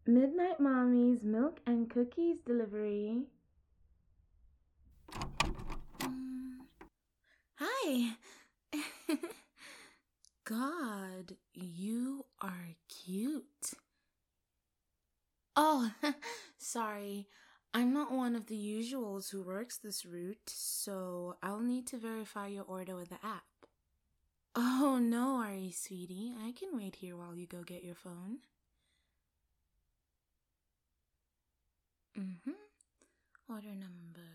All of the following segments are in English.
Midnight Mommy's milk and cookies delivery. Hi. God, you are cute. Oh, sorry. I'm not one of the usuals who works this route, so I'll need to verify your order with the app. Oh, no worries, sweetie. I can wait here while you go get your phone. Order number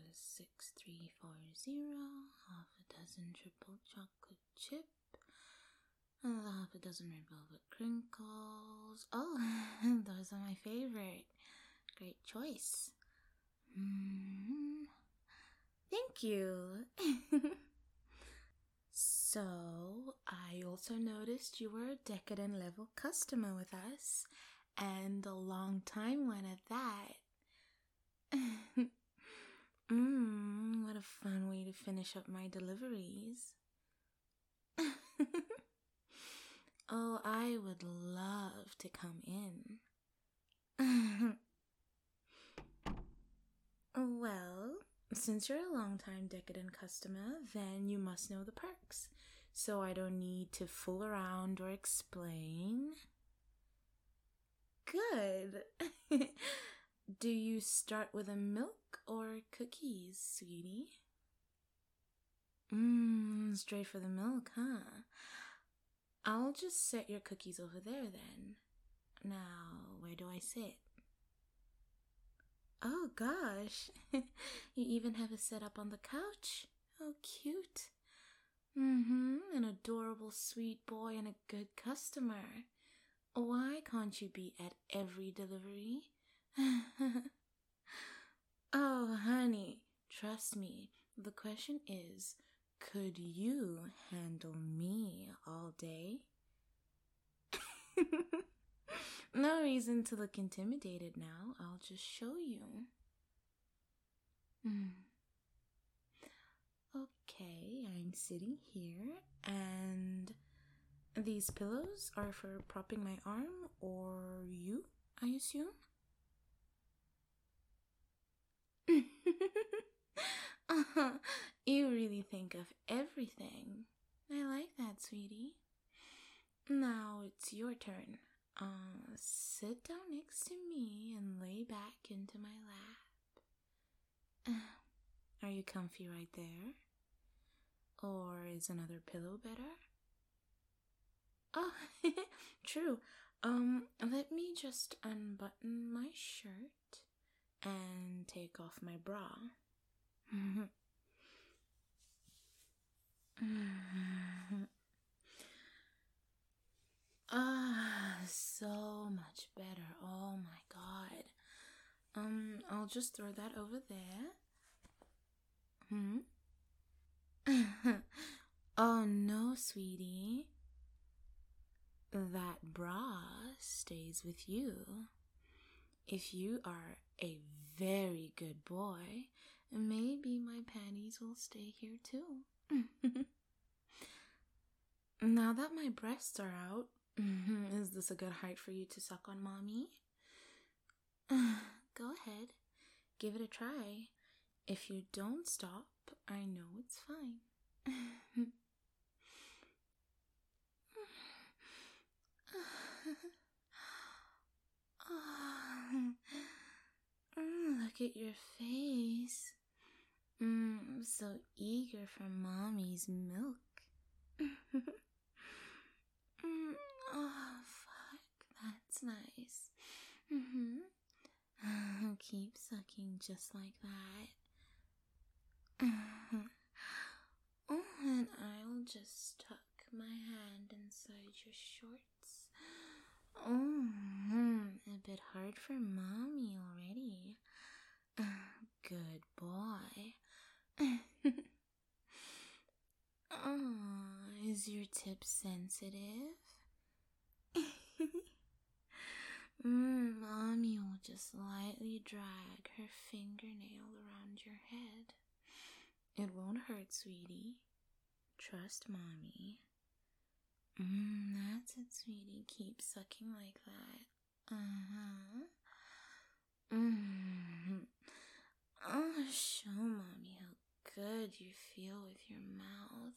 6340, half a dozen triple chocolate chip, half a dozen red velvet crinkles. Oh, those are my favorite. Great choice. Thank you. So, I also noticed you were a decadent level customer with us, and a long time one at that. What a fun way to finish up my deliveries. Oh, I would love to come in. Well, since you're a long-time decadent customer, then you must know the perks. So I don't need to fool around or explain. Good. Do you start with a milk or cookies, sweetie? Straight for the milk, huh? I'll just set your cookies over there then. Now, where do I sit? Oh gosh, you even have a setup on the couch. Oh, cute. An adorable sweet boy and a good customer. Why can't you be at every delivery? Oh, honey, trust me. The question is, could you handle me all day? No reason to look intimidated now. I'll just show you. Okay, I'm sitting here, and these pillows are for propping my arm, or you, I assume? You really think of everything. I like that, sweetie. Now it's your turn. Sit down next to me and lay back into my lap. Are you comfy right there? Or is another pillow better? Oh, true. Let me just unbutton my shirt and take off my bra. So much better. Oh my god. I'll just throw that over there. Oh no, sweetie. That bra stays with you. If you are a very good boy, maybe my panties will stay here too. Now that my breasts are out, is this a good height for you to suck on, mommy? Go ahead, give it a try. If you don't stop, I know it's fine. Look at your face. So eager for mommy's milk. Oh, fuck, that's nice. Keep sucking just like that. Oh, and I'll just tuck my hand inside your shorts. A bit hard for mommy already. Good boy. Is your tip sensitive? Mommy will just lightly drag her fingernail around your head. It won't hurt, sweetie. Trust mommy. That's it, sweetie. Keep sucking like that. do you feel with your mouth?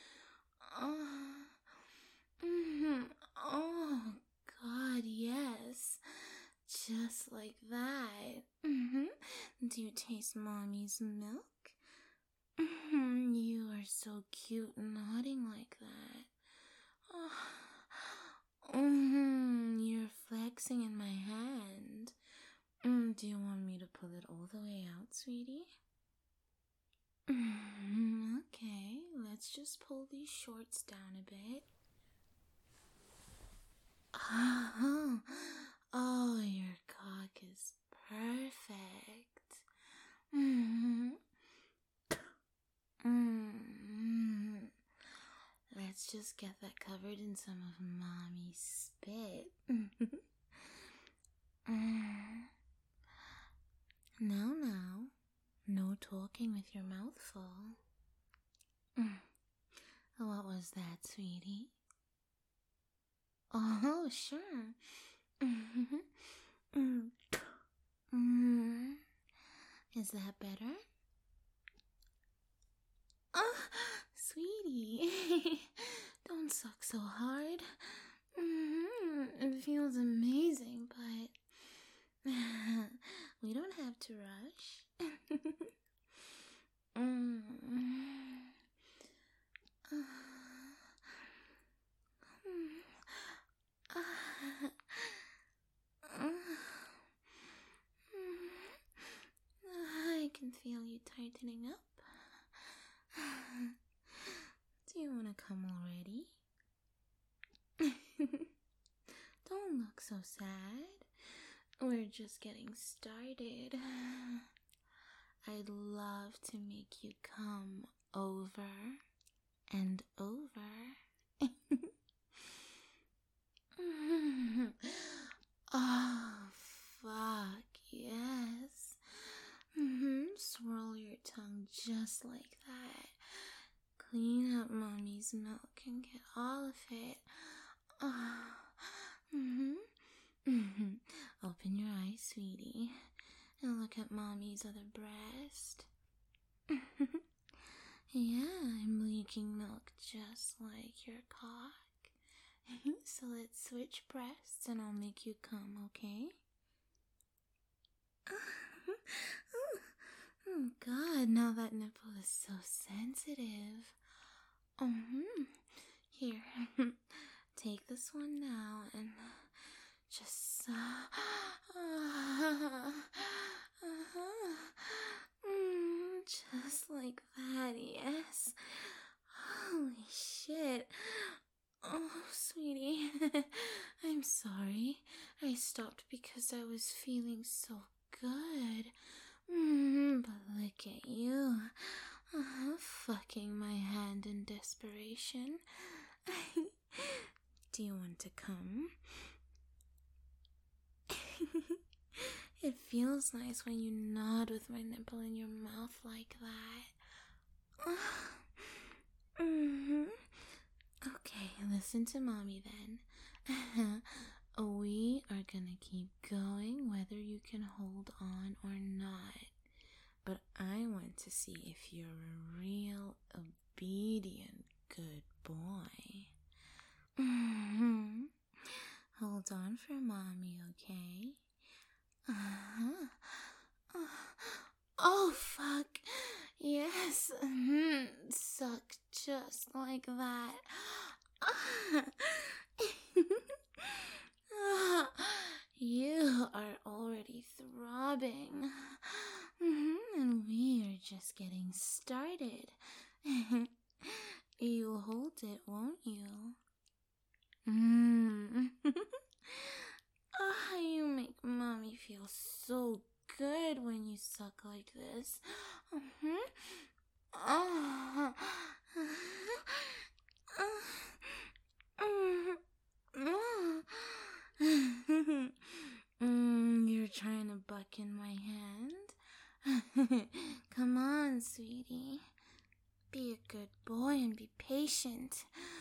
Oh, oh God, yes. Just like that. Do you taste Mommy's milk? You are so cute nodding like that. You're flexing in my hand. Do you want me to pull it all the way out, sweetie? Okay, let's just pull these shorts down a bit. Oh, your cock is perfect. Let's just get that covered in some of Mommy's spit. Now, no talking with your mouth full. What was that, sweetie? Oh, sure. Is that better? Sweetie, don't suck so hard. It feels amazing, but we don't have to rush. I can feel you tightening up. Do you want to come already? Don't look so sad. We're just getting started. I'd love to make you come over and over. Oh, fuck, yes. Swirl your tongue just like that. Clean up Mommy's milk and get all of it. Open your eyes, sweetie, and look at Mommy's other breast. Yeah, I'm leaking milk just like your cock. So let's switch breasts and I'll make you come, okay? Oh God, now that nipple is so sensitive. Here, take this one now and just just like that, yes. Holy shit. Oh, sweetie, I'm sorry. I stopped because I was feeling so good. But look at you, fucking my hand in desperation. Do you want to come? It feels nice when you nod with my nipple in your mouth like that. Okay, listen to Mommy then. We are gonna keep going whether you can hold on or not. But I want to see if you're a real obedient good boy. Hold on for Mommy, okay? Oh, fuck. Yes. Suck just like that. You are already throbbing. And we are just getting started. You'll hold it, won't you? You make Mommy feel so good when you suck like this. You're trying to buck in my hand? Come on, sweetie. Be a good boy and be patient.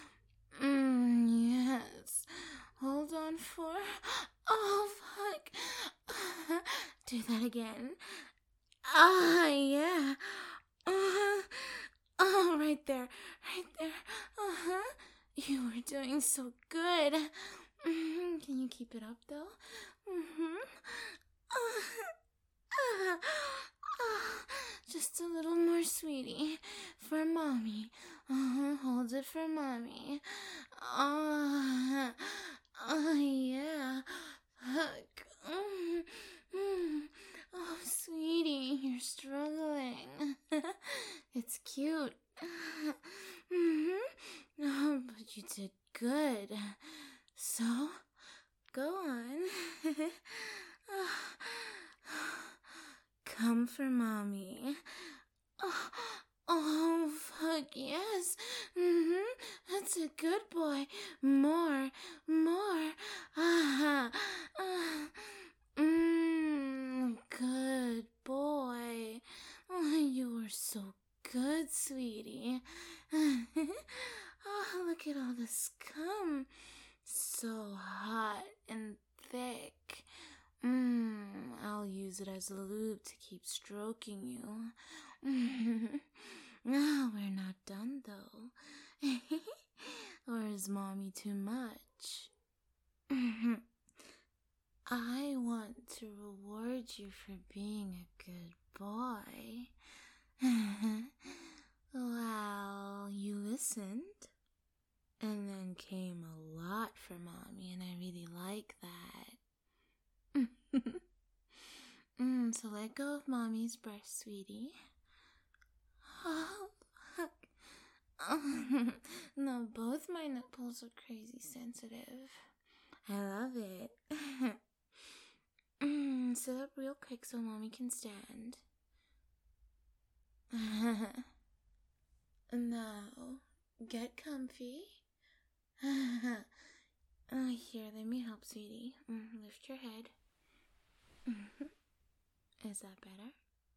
Yes. Hold on for... Oh, fuck. Do that again. Yeah. Oh, right there. Right there. Uh-huh. You were doing so good. Can you keep it up, though? Just a little more, sweetie. For Mommy. Hold it for Mommy. Yeah. Hug. Oh, sweetie, you're struggling. It's cute. Oh, but you did good. So, go on. Come for Mommy. Oh, fuck yes. That's a good boy. More. Good boy. Oh, you were so good, sweetie. Oh, look at all the scum. So hot and thick. I'll use it as a lube to keep stroking you. No, we're not done, though. Or is Mommy too much? I want to reward you for being a good boy. Well, you listened. And then came a lot for Mommy, and I really like that. So let go of Mommy's breast, sweetie. Oh, fuck. No, both my nipples are crazy sensitive. I love it. Sit up real quick so Mommy can stand. Now, get comfy. Here, let me help, sweetie. Lift your head. Is that better?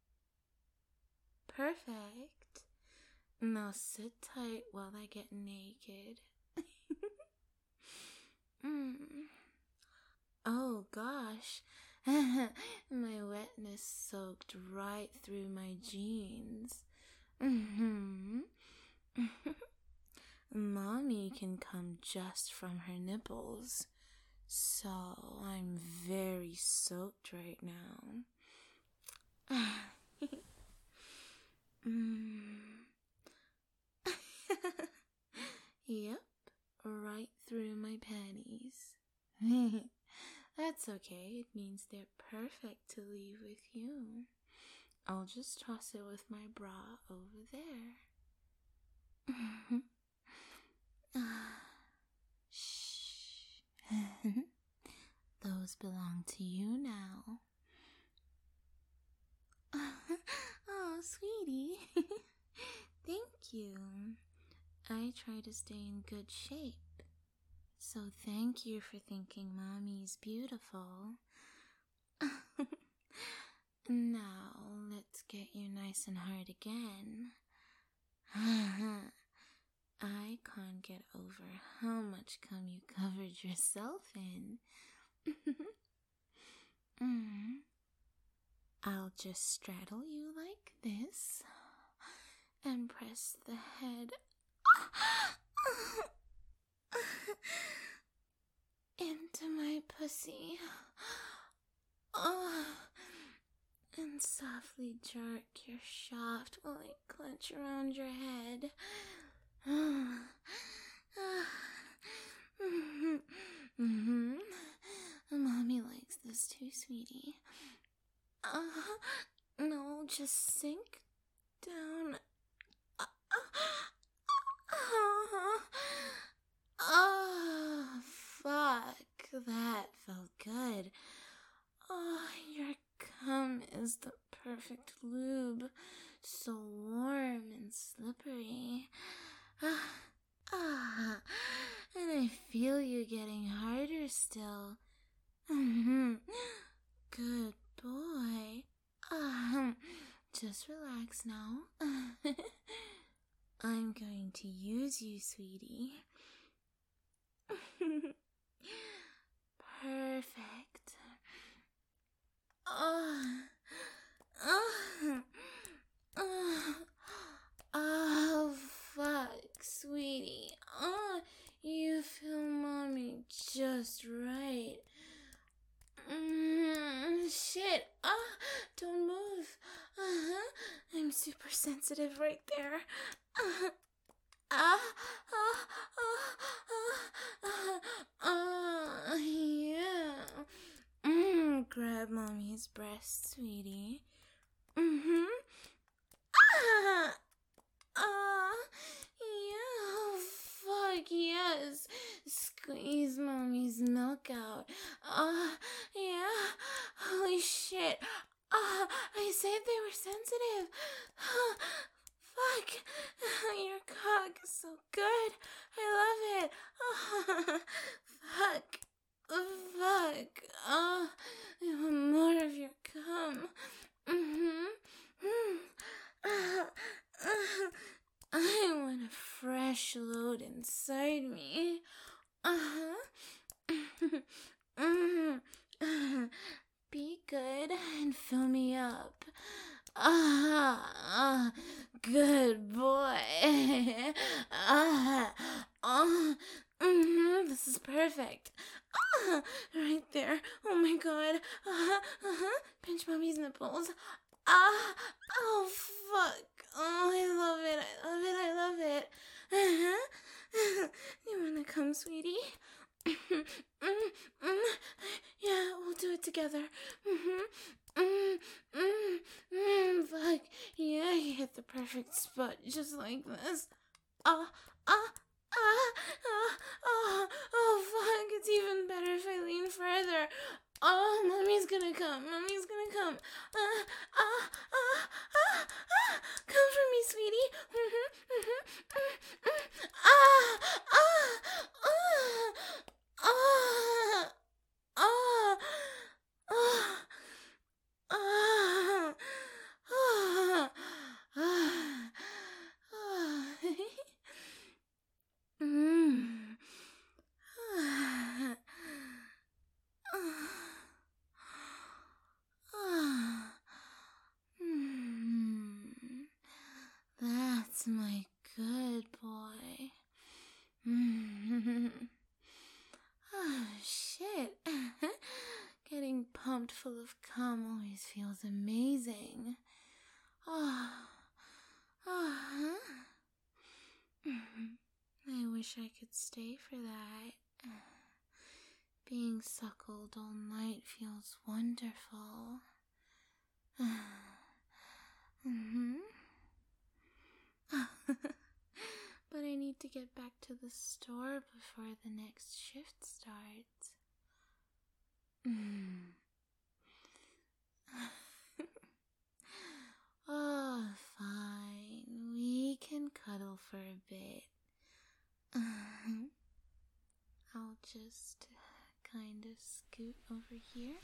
Perfect. Now sit tight while I get naked. Oh gosh, my wetness soaked right through my jeans. Mommy can come just from her nipples, so I'm very soaked right now. Yep, right through my panties. That's okay, it means they're perfect to leave with you. I'll just toss it with my bra over there. Shh. Those belong to you now. Oh, sweetie. Thank you. I try to stay in good shape. So thank you for thinking Mommy's beautiful. Now, let's get you nice and hard again. I can't get over how much cum you covered yourself in. I'll just straddle you like this and press the head into my pussy. And softly jerk your shaft while I clench around your head. Mommy likes this too, sweetie. No, just sink down. Oh, fuck. That felt good. Oh, your cum is the perfect lube. So warm and slippery. And I feel you getting harder still. Good boy. Just relax now. I'm going to use you, sweetie. Perfect. Oh, super sensitive right there. Yeah. Grab mommy's breast, sweetie. Yeah, fuck yes. Squeeze mommy's milk out. Yeah. Holy shit. I said they were sensitive. Fuck. Your cock is so good. I love it. Fuck. Fuck. I want more of your cum. I want a fresh load inside me. Be good and fill me up. Good boy. This is perfect. Right there. Oh my god. Pinch mommy's nipples. Oh fuck. Oh, I love it. I love it. You wanna come, sweetie? Yeah, we'll do it together. Fuck. Yeah, you hit the perfect spot, just like this. Oh, fuck. It's even better if I lean further. Oh, mommy's gonna come. Come for me, sweetie. That's my good boy. Oh, shit. Getting pumped full of cum always feels amazing. I wish I could stay for that. Being suckled all night feels wonderful. But I need to get back to the store before the next shift starts. Oh, fine. We can cuddle for a bit. I'll just kind of scoot over here.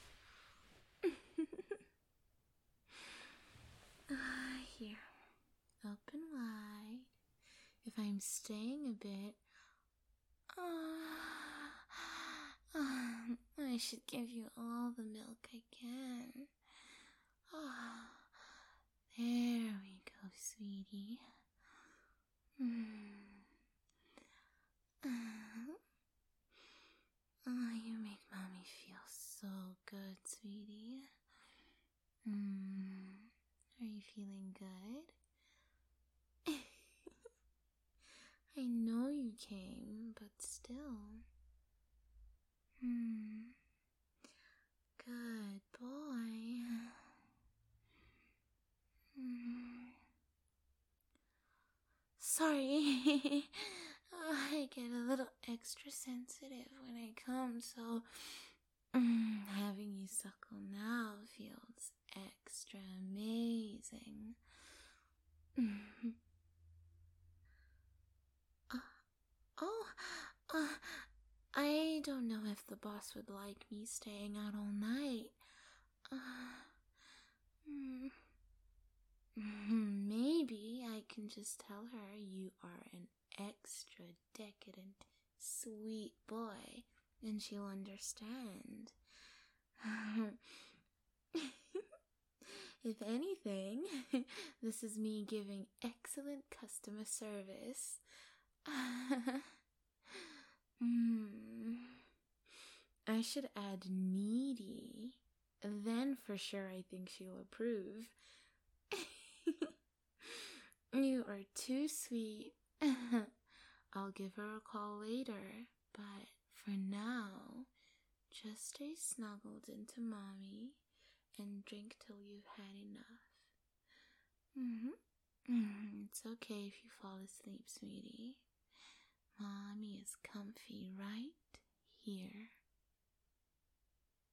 Here. Open wide. If I'm staying a bit, I should give you all the milk I can. There we go, sweetie. You make mommy feel so good, sweetie. Are you feeling good? I know you came, but still. Good boy. Sorry. I get a little extra sensitive when I come, so having you suckle now feels extra amazing. I don't know if the boss would like me staying out all night. Maybe I can just tell her you are an extra decadent, sweet boy, and she'll understand. If anything, this is me giving excellent customer service. I should add needy. Then for sure I think she'll approve. You are too sweet. I'll give her a call later, but for now, just stay snuggled into mommy and drink till you've had enough. It's okay if you fall asleep, sweetie. Mommy is comfy right here.